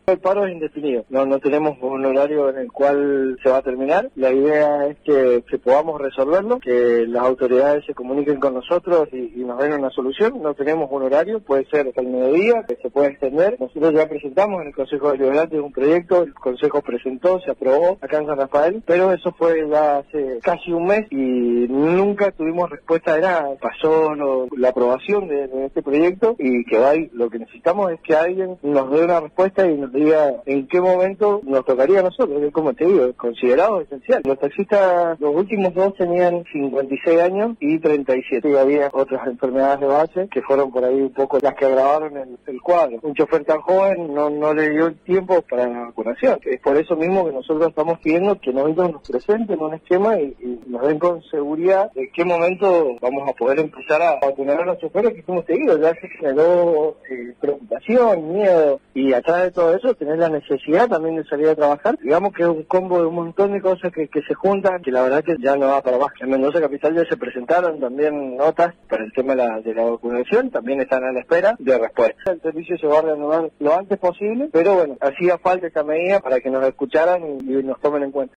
El paro es indefinido, no tenemos un horario en el cual se va a terminar. La idea es que podamos resolverlo, que las autoridades se comuniquen con nosotros y nos den una solución. No tenemos un horario, puede ser hasta el mediodía, que se puede extender. Nosotros ya presentamos en el Consejo Deliberante un proyecto, el Consejo presentó, se aprobó acá en San Rafael, pero eso fue ya hace casi un mes y nunca tuvimos respuesta de nada. Pasó la aprobación de este proyecto y que lo que necesitamos es que alguien nos dé una respuesta y nos diga en qué momento nos tocaría a nosotros, que como te digo, es considerado esencial. Los taxistas, los últimos dos tenían 56 años y 37, y había otras enfermedades de base que fueron por ahí un poco las que agravaron el cuadro. Un chofer tan joven no le dio el tiempo para la vacunación. Es por eso mismo que nosotros estamos pidiendo que nos presenten un esquema y nos den con seguridad de qué momento vamos a poder empezar a vacunar a los choferes, que como te digo, ya se generó preocupación, miedo, y atrás de todo eso tener la necesidad también de salir a trabajar. Digamos que es un combo de un montón de cosas que se juntan, que la verdad que ya no va para más. En Mendoza Capital ya se presentaron también notas para el tema de la vacunación, también están a la espera de respuesta. El servicio se va a reanudar lo antes posible, pero bueno, hacía falta esta medida para que nos escucharan y nos tomen en cuenta.